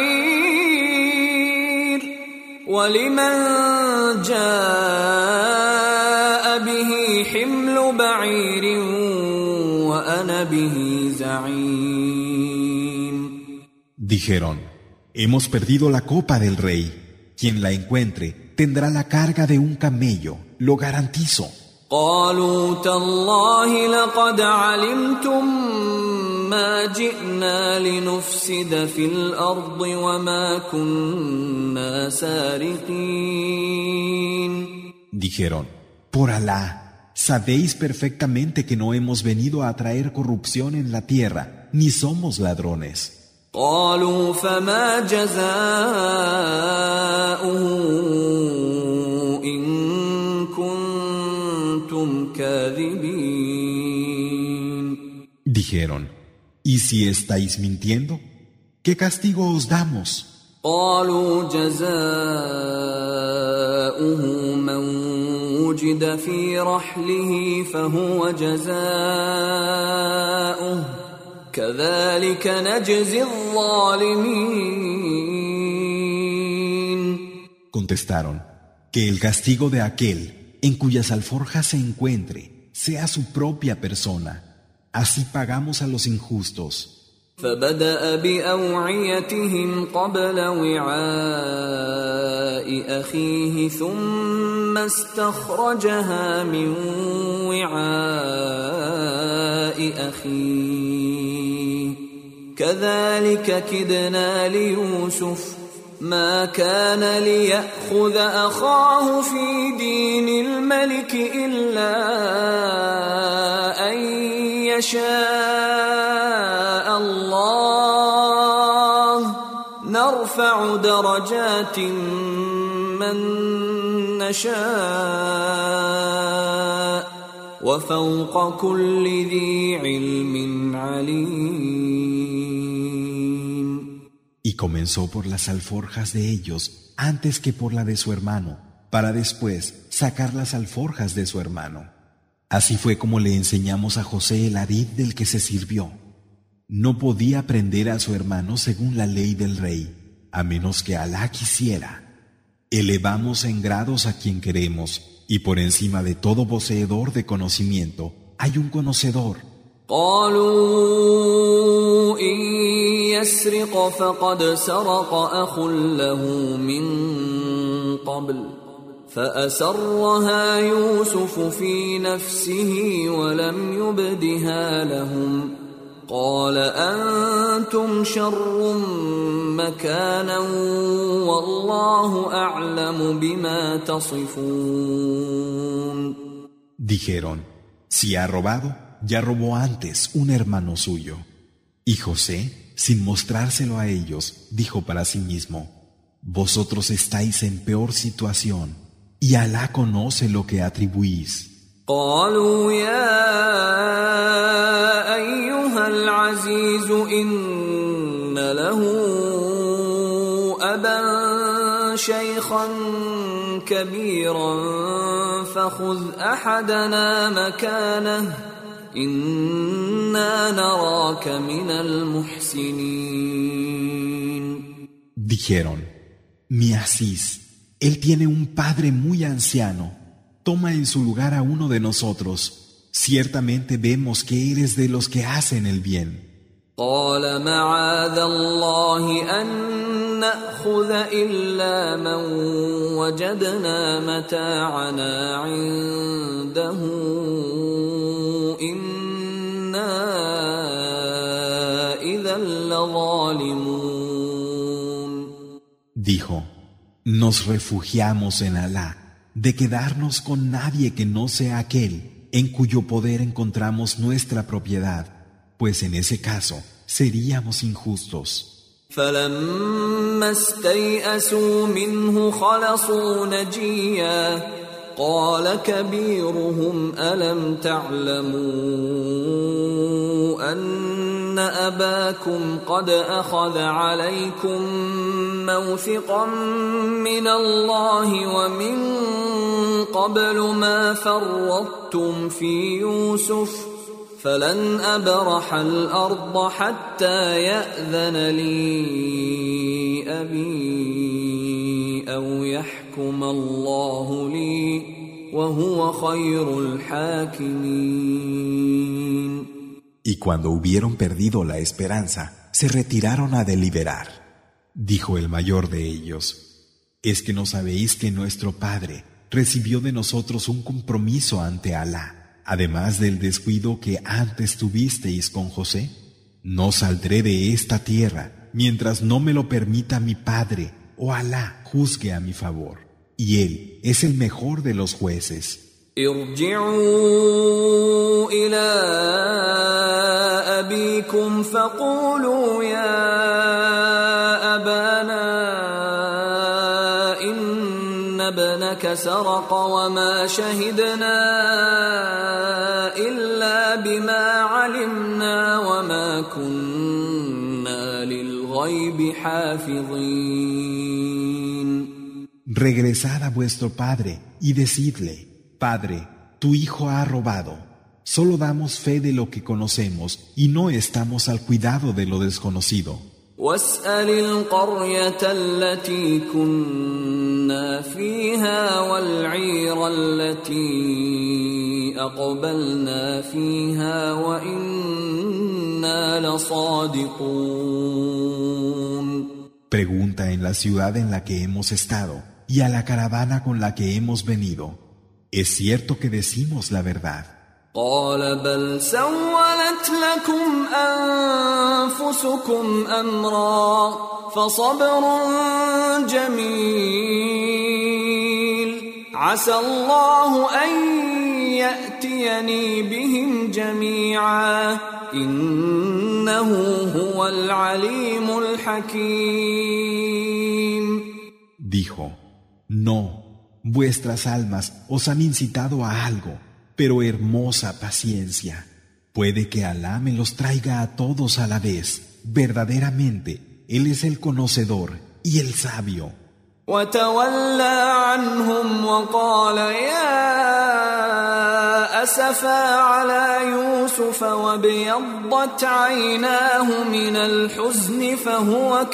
بعير وأنا به زعيم. Dijeron: Hemos perdido la copa del rey. Quien la encuentre tendrá la carga de un camello, lo garantizo. قالوا تالله لقد علمتم ما جئنا لنفسد في الأرض وما كنا سارقين. Dijeron: Por Alá, sabéis perfectamente que no hemos venido a traer corrupción en la tierra, ni somos ladrones. قالوا فما جزاؤه إن كنتم كاذبين. Dijeron: ¿Y si estáis mintiendo? ¿Qué castigo os damos? قالوا جزاؤه من وجد في رحله فهو جزاؤه كذلك نجزي الظالمين. Contestaron: Que el castigo de aquel en cuyas alforjas se encuentre sea su propia persona. Así pagamos a los injustos. فبدأ بأوعيتهم قبل وعاء أخيه ثم استخرجها من وعاء أخيه كذلك كدنا ليوسف ما كان ليأخذ أخاه في دين الملك إلا أن يشاء الله نرفع درجات من نشاء وفوق كل ذي علم عليم. Y comenzó por las alforjas de ellos antes que por la de su hermano, para después sacar las alforjas de su hermano. Así fue como le enseñamos a José el arid del que se sirvió. No podía prender a su hermano según la ley del rey, a menos que Alá quisiera. Elevamos en grados a quien queremos, y por encima de todo poseedor de conocimiento hay un conocedor. قالوا إن يسرق فقد سرق أخ له من قبل فأسرها يوسف في نفسه ولم يبدها لهم قال أنتم شر مكانا والله أعلم بما تصفون. Dijeron, si ha robado, ya robó antes un hermano suyo. Y José, sin mostrárselo a ellos, dijo para sí mismo, vosotros estáis en peor situación, y Alá conoce lo que atribuís. قالوا يا أيها العزيز إن له أبا شيخا كبيرا فخذ أحدنا مكانه إنا نراك من المحسنين. Dijeron, mi Asís, él tiene un padre muy anciano. Toma en su lugar a uno de nosotros. Ciertamente vemos que eres de los que hacen el bien. قال معاذ الله أن نأخذ إلا من وجدنا متاعنا عنده إنا إذا لظالمون. Dijo, nos refugiamos en Alá de quedarnos con nadie que no sea aquel en cuyo poder encontramos nuestra propiedad, pues en ese caso seríamos injustos. فلما استيئسوا منه خلصوا نجيا قال كبيرهم ألم تعلموا أن أباكم قد أخذ عليكم موثقا من الله ومن قبل ما فرطتم في يوسف فلن أبرح الأرض حتى يأذن لي أبي أو يحكم الله لي وهو خير الحاكمين. Y cuando hubieron perdido la esperanza, se retiraron a deliberar. Dijo el mayor de ellos, ¿es que no sabéis que nuestro padre recibió de nosotros un compromiso ante Alá? Además del descuido que antes tuvisteis con José, no saldré de esta tierra mientras no me lo permita mi padre o Alá juzgue a mi favor. Y él es el mejor de los jueces. ارجعوا إلى أبيكم فقولوا يا أبانا إن ابنك سرق وما شهدنا إلا بما علمنا وما كنا للغيب حافظين. Regresad a vuestro padre y decidle, Padre, tu hijo ha robado. Solo damos fe de lo que conocemos y no estamos al cuidado de lo desconocido. واسأل القرية التي كنا فيها والعير التي أقبلنا فيها وإنهم إِنَّا لَصَادِقُونَ. Pregunta en la ciudad en la que hemos estado y a la caravana con la que hemos venido. ¿Es cierto que decimos la verdad? قال بل سولت لكم أنفسكم أمرا فصبر جميل عسى الله أن يأتيني بهم جميعا إنه هو العليم الحكيم. Dijo, no, vuestras almas os han incitado a algo, pero hermosa paciencia. Puede que Alá me los traiga a todos a la vez. Verdaderamente, Él es el conocedor y el sabio. وتولى عنهم وقال يا أسفا على يوسف وابيضت عيناه من الحزن فهو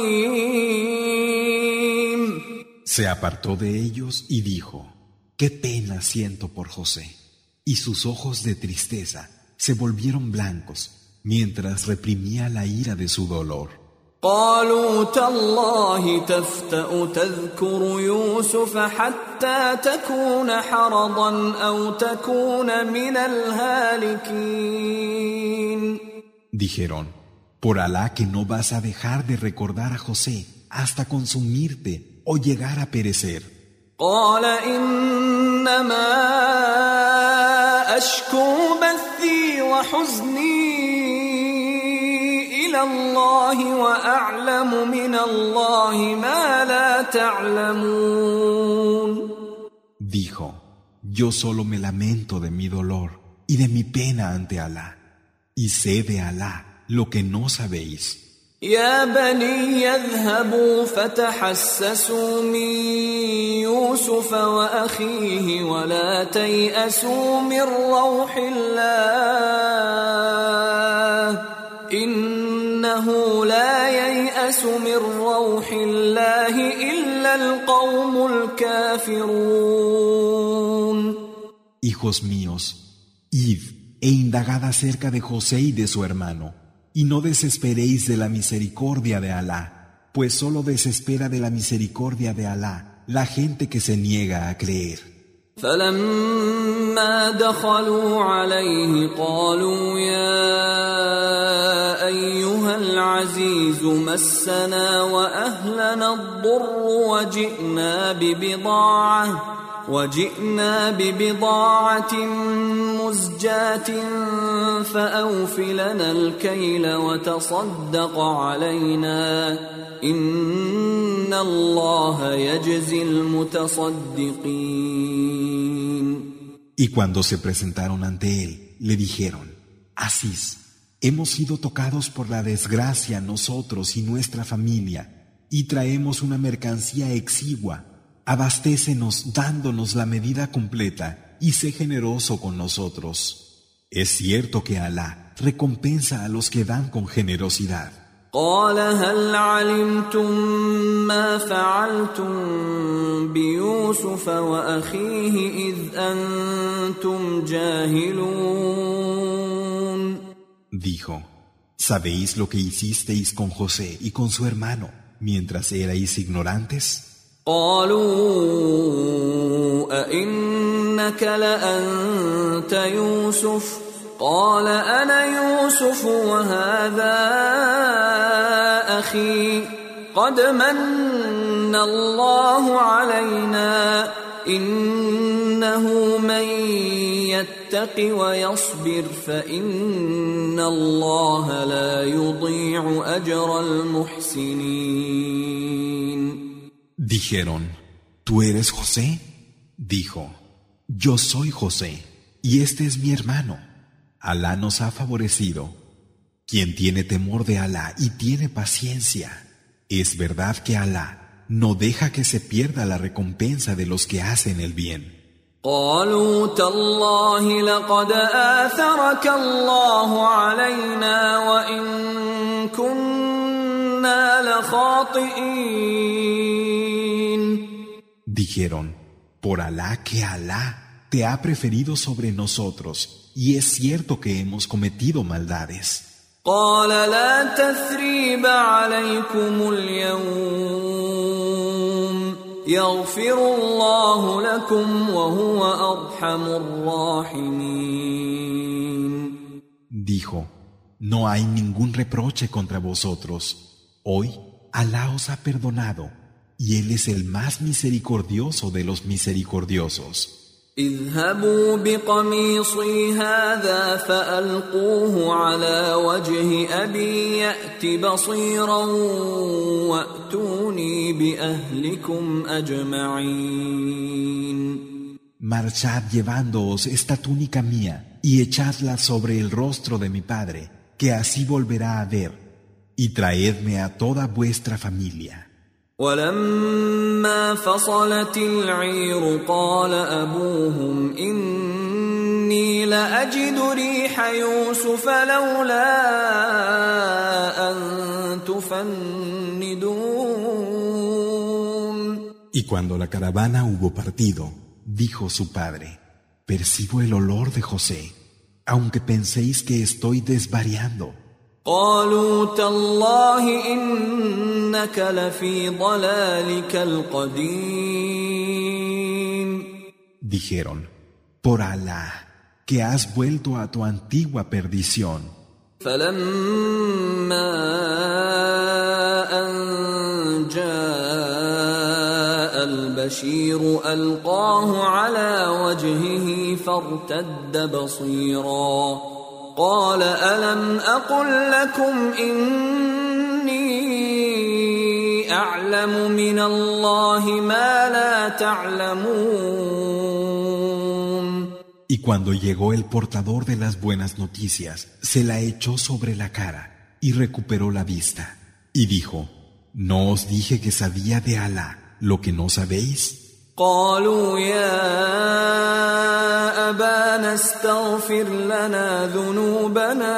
كظيم. Se apartó de ellos y dijo, qué pena siento por José. Y sus ojos de tristeza se volvieron blancos mientras reprimía la ira de su dolor. قالوا تالله تفتأ تذكر يوسف حتى تكون حرضا أو تكون من الهالكين. Dijeron, por Alá que no vas a dejar de recordar a José hasta consumirte o llegar a perecer. قال إنما أشكو بثي وحزني إلى الله وأعلم من الله ما لا تعلمون. Dijo, yo solo me lamento de mi dolor y de mi pena ante Alá, y sé de Alá lo que no sabéis. يا بني يذهبوا فتحسسوا من يوسف وأخيه ولا تيأسوا من روح الله إنه لا ييأس من روح الله إلا القوم الكافرون. Hijos míos, id e indagad acerca de José y de su hermano, y no desesperéis de la misericordia de Alá, pues solo desespera de la misericordia de Alá la gente que se niega a creer. فلما دخلوا عليه قالوا يا أيها العزيز مسنا وأهلنا الضر وجئنا ببضاعة مزجاة فأوف لنا الكيل وتصدق علينا إن الله يجزي المتصدقين. Y cuando se presentaron ante él, le dijeron, Asís, hemos sido tocados por la desgracia nosotros y nuestra familia, y traemos una mercancía exigua. Abastécenos dándonos la medida completa y sé generoso con nosotros. Es cierto que Alá recompensa a los que dan con generosidad. قال هل علمتم ما فعلتم بيوسف وأخيه إذ أنتم جاهلون. Dijo, ¿sabéis lo que hicisteis con José y con su hermano mientras erais ignorantes? قالوا أئنك لأنت يوسف قال أنا يوسف وهذا أخي قد من الله علينا إنه من يتق ويصبر فإن الله لا يضيع أجر المحسنين. Dijeron, ¿tú eres José? Dijo, yo soy José, y este es mi hermano. Alá nos ha favorecido. Quien tiene temor de Alá y tiene paciencia, es verdad que Alá no deja que se pierda la recompensa de los que hacen el bien. قالوا تالله لقد آثرك الله علينا وإن كنا لخاطئين. Dijeron, por Alá que Alá te ha preferido sobre nosotros, y es cierto que hemos cometido maldades. قال لا تثريب عليكم اليوم يغفر الله لكم وهو أرحم الراحمين. Dijo, no hay ningún reproche contra vosotros. Hoy Alá os ha perdonado y Él es el más misericordioso de los misericordiosos. اذهبوا بقميصي هذا فألقوه على وجه أبي يأت بصيرا وأتوني بأهلكم أجمعين. Marchad llevándoos esta túnica mía y echadla sobre el rostro de mi padre, que así volverá a ver, y traedme a toda vuestra familia. ولما فصلت العير قال أبوهم إني لأجد ريح يوسف لولا أن تفندون. Y cuando la caravana hubo partido, dijo su padre, percibo el olor de José, aunque penséis que estoy desvariando. قالوا تالله إنك لفي ضلالك القديم. Dijeron, por Alá, que has vuelto a tu antigua perdición. فلما أن جاء البشير ألقاه على وجهه فارتد بصيرا قال ألم أقل لكم إني أعلم من الله ما لا تعلمون. Y cuando llegó el portador de las buenas noticias, se la echó sobre la cara y recuperó la vista. Y dijo, ¿no os dije que sabía de Alá lo que no sabéis? قالوا يا أبانا استغفر لنا ذنوبنا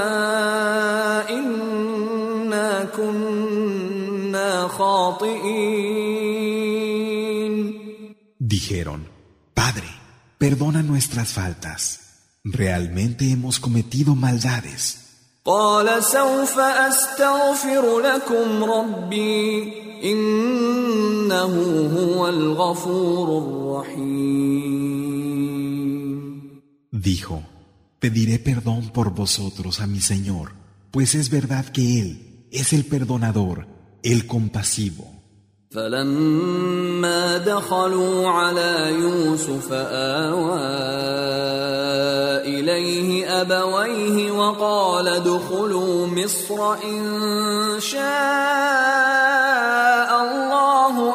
إنا كنا خاطئين. Dijeron, Padre, perdona nuestras faltas. Realmente hemos cometido maldades. قال سوف أستغفر لكم ربي إنه هو الغفور الرحيم. Dijo, pediré perdón por vosotros a mi Señor, pues es verdad que Él es el perdonador, el compasivo. فلما دخلوا على يوسف آوى إليه أبويه وقال ادخلوا مصر إن شاء الله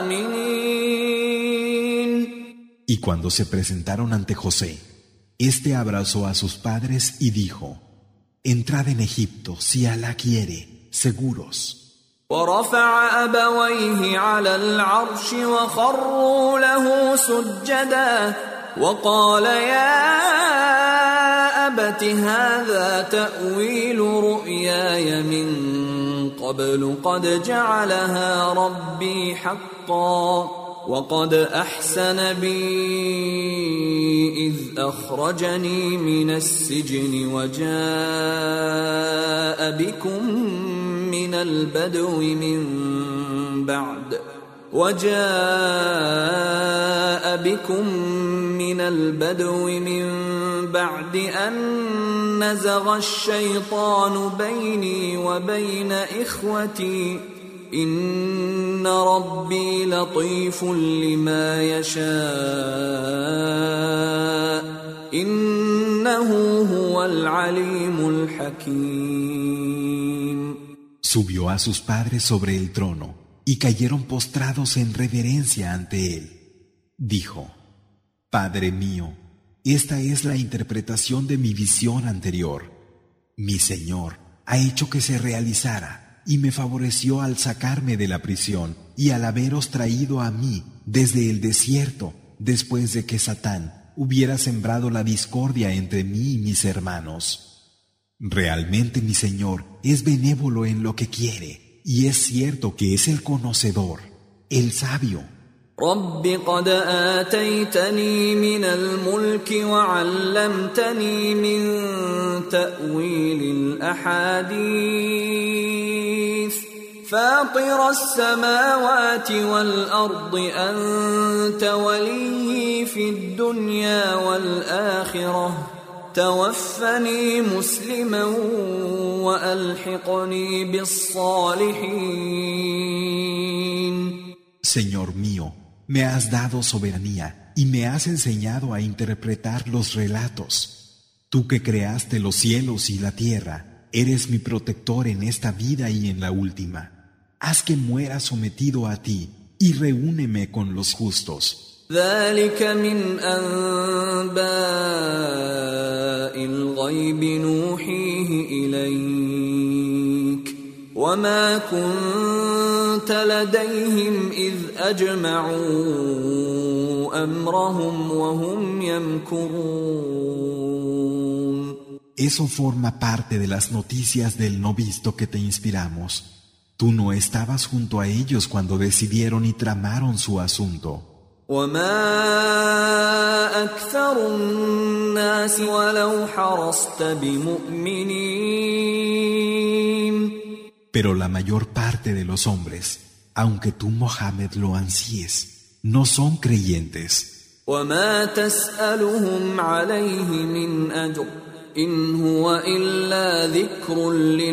آمنين. Y cuando se presentaron ante José, éste abrazó a sus padres y dijo, entrad en Egipto si Alá quiere, seguros. ورفع أبويه على العرش وخروا له سجدا وقال يا أبت هذا تأويل رؤياي من قبل قد جعلها ربي حقا وقد أحسن بي إذ أخرجني من السجن وجاء بكم من البدو من بعد أن نزغ الشيطان بيني وبين إخوتي إن ربي لطيف لما يشاء إنه هو العليم الحكيم. Subió a sus padres sobre el trono y cayeron postrados en reverencia ante él. Dijo, Padre mío, esta es la interpretación de mi visión anterior. Mi Señor ha hecho que se realizara y me favoreció al sacarme de la prisión y al haberos traído a mí desde el desierto después de que Satán hubiera sembrado la discordia entre mí y mis hermanos. Realmente mi Señor es benévolo en lo que quiere, y es cierto que es el conocedor, el sabio. رب قد آتيتني من الملك وعلمتني من تأويل الأحاديث فاطر السماوات والأرض أنت ولي في الدنيا والآخرة توفني مسلما وألحقني بالصالحين. Señor mío, me has dado soberanía y me has enseñado a interpretar los relatos. Tú que creaste los cielos y la tierra, eres mi protector en esta vida y en la última. Haz que muera sometido a ti y reúneme con los justos. ذلك من أنباء الغيب نوحيه إليك وما كنت لديهم إذ أجمعوا أمرهم وهم يمكرون. Eso forma parte de las noticias del no visto que te inspiramos. Tú no estabas junto a ellos cuando decidieron y tramaron su asunto. وما أكثر الناس ولو حرصت بمؤمنين. Pero la mayor parte de los hombres, aunque tú, Mohammed, lo ansíes, no son creyentes. وما تسألهم عليه من أجر إن هو إلا ذكر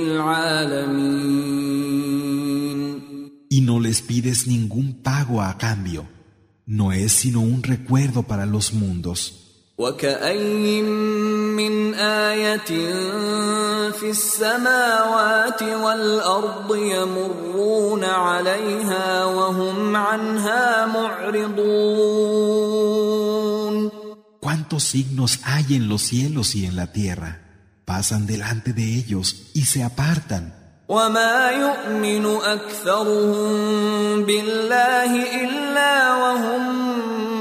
للعالمين. Y no les pides ningún pago a cambio. No es sino un recuerdo para los mundos. وكأي من آية في السماوات والأرض يمرون عليها وهم عنها معرضون. ¿Cuántos signos hay en los cielos y en la tierra? Pasan delante de ellos y se apartan. وما يؤمن أكثرهم بالله إلا وهم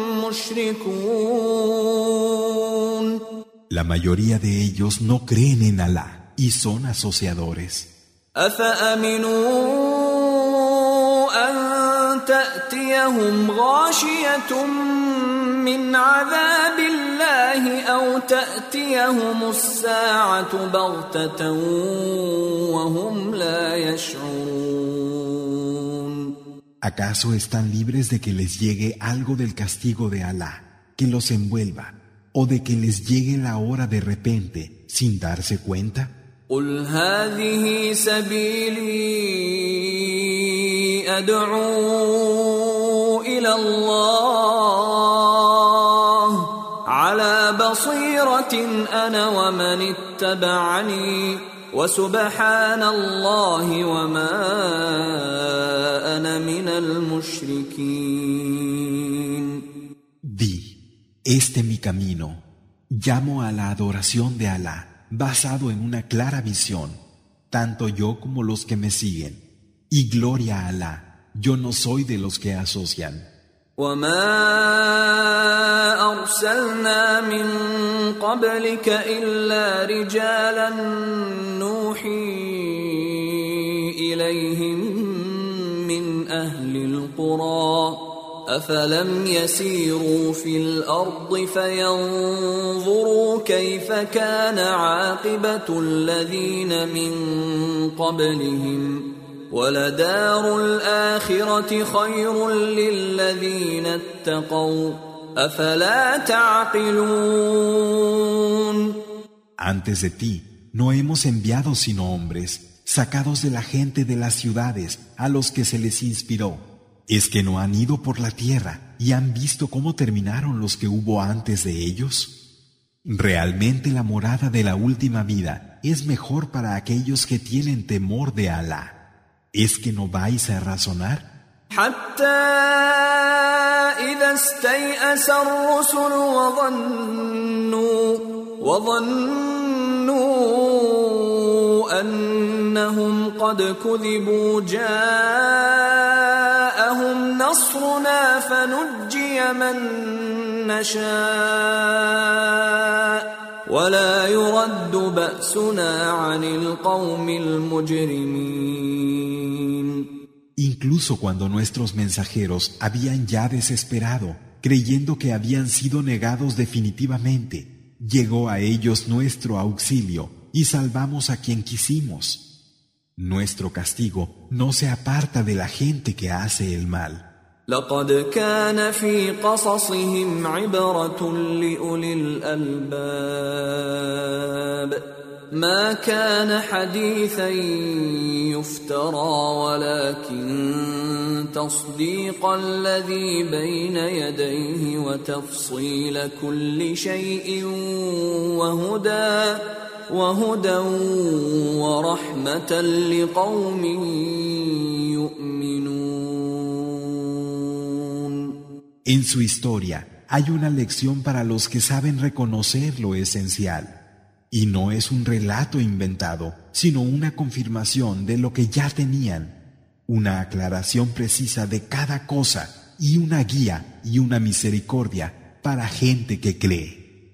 مشركون. La mayoría de ellos no creen en Alá y son asociadores. أفأمنوا أن تأتيهم غاشية من عذاب الله أو تأتيهم الساعة بغتة وهم لا يشعرون. ¿Acaso están libres de que les llegue algo del castigo de Alá, que los envuelva, o de que les llegue la hora de repente, sin darse cuenta? قل هذه سبيلي أدعو إلى الله على بصيرة أنا ومن اتبعني وسبحان الله وما أنا من المشركين. Di, este mi camino, llamo a la adoración de Alá, basado en una clara visión, tanto yo como los que me siguen. Y gloria a Alá, yo no soy de los que asocian. وما أرسلنا من قبلك إلا رجالا نوحي إليهم من أهل القرى أفلم يسيروا في الأرض فينظروا كيف كان عاقبة الذين من قبلهم ولدار الآخرة خير للذين اتقوا أفلا تعقلون. Antes de ti, no hemos enviado sino hombres, sacados de la gente de las ciudades, a los que se les inspiró. ¿Es que no han ido por la tierra y han visto cómo terminaron los que hubo antes de ellos? Realmente la morada de la última vida es mejor para aquellos que tienen temor de Alá. ¿Es que no vais a razonar? حتى إذا استيأس الرسل وظنوا أنهم قد كذبوا جاءهم نصرنا فنجي من نشاء ولا يرد بأسنا عن القوم المجرمين. incluso cuando nuestros mensajeros habían ya desesperado, creyendo que habían sido negados definitivamente, llegó a ellos nuestro auxilio y salvamos a quien quisimos. Nuestro castigo no se aparta de la gente que hace el mal. لقد كان في قصصهم عبرة لأولي الألباب ما كان حديثا يفترى ولكن تصديق الذي بين يديه وتفصيل كل شيء وهدى ورحمة لقوم يؤمنون. En su historia hay una lección para los que saben reconocer lo esencial. Y no es un relato inventado, sino una confirmación de lo que ya tenían, una aclaración precisa de cada cosa y una guía y una misericordia para gente que cree.